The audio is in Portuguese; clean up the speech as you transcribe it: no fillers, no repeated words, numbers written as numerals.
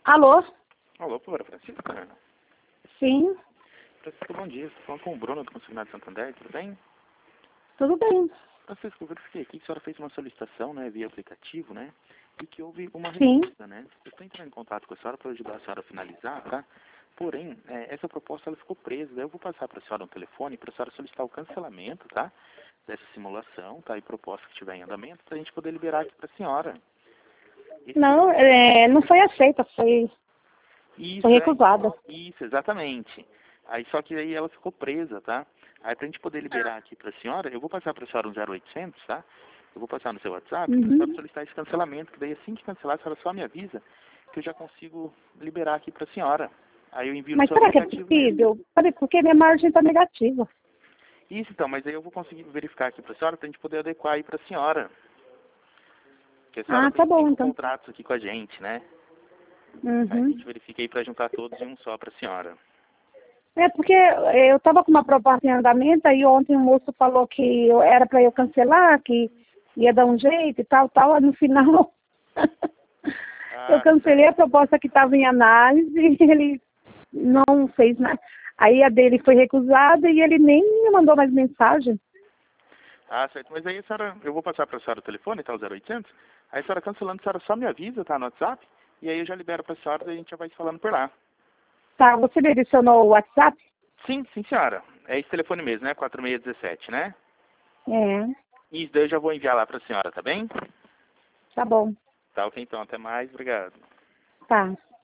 Alô? Alô, por Francisca? Sim, Francisca, bom dia. Estou falando com o Bruno do Consignado Santander, tudo bem? tudo bem. Francisco, eu verifiquei aqui que a senhora fez uma solicitação, né, via aplicativo, né, e que houve uma Sim. recusa, né? Eu estou entrando em contato com a senhora para ajudar a senhora a finalizar, tá? Porém, essa proposta ela ficou presa. Daí eu vou passar para a senhora um telefone para a senhora solicitar o cancelamento, tá? Dessa simulação, tá? E proposta que estiver em andamento para a gente poder liberar aqui para a senhora. Não, não foi aceita, foi Isso, recusada. Isso, exatamente. Aí só que aí ela ficou presa, tá? Aí pra gente poder liberar aqui pra senhora, eu vou passar pra senhora um 0800, tá? Eu vou passar no seu WhatsApp, pra senhora Uhum. solicitar esse cancelamento, que daí assim que cancelar, a senhora só me avisa que eu já consigo liberar aqui pra senhora. Aí eu envio no Mas seu será que é aplicativo mesmo. possível? Porque minha margem está negativa. Isso então, mas aí eu vou conseguir verificar aqui pra senhora pra gente poder adequar aí pra senhora. Porque a senhora Ah, tá tem bom, 5 então. contratos aqui com a gente, né? Aí a Uhum. gente verifica aí pra juntar todos em um só pra senhora. É porque eu estava com uma proposta em andamento, aí ontem o moço falou que era para eu cancelar, que ia dar um jeito e tal, tal. No final, eu Ah, cancelei a certo. proposta que estava em análise e ele não fez nada. Aí a dele foi recusada e ele nem me mandou mais mensagem. Ah, certo. Mas aí a senhora, eu vou passar para a senhora o telefone, tá? O 0800. Aí a senhora cancelando, a senhora só me avisa, tá? No WhatsApp. E aí eu já libero para a senhora e a gente já vai se falando por lá. Tá, você me adicionou o WhatsApp? Sim, sim, senhora. É esse telefone mesmo, né? 4617, né? É, Isso, daí eu já vou enviar lá para a senhora, tá bem? tá bom. Tá, ok, então. Até mais. Obrigado. Tá.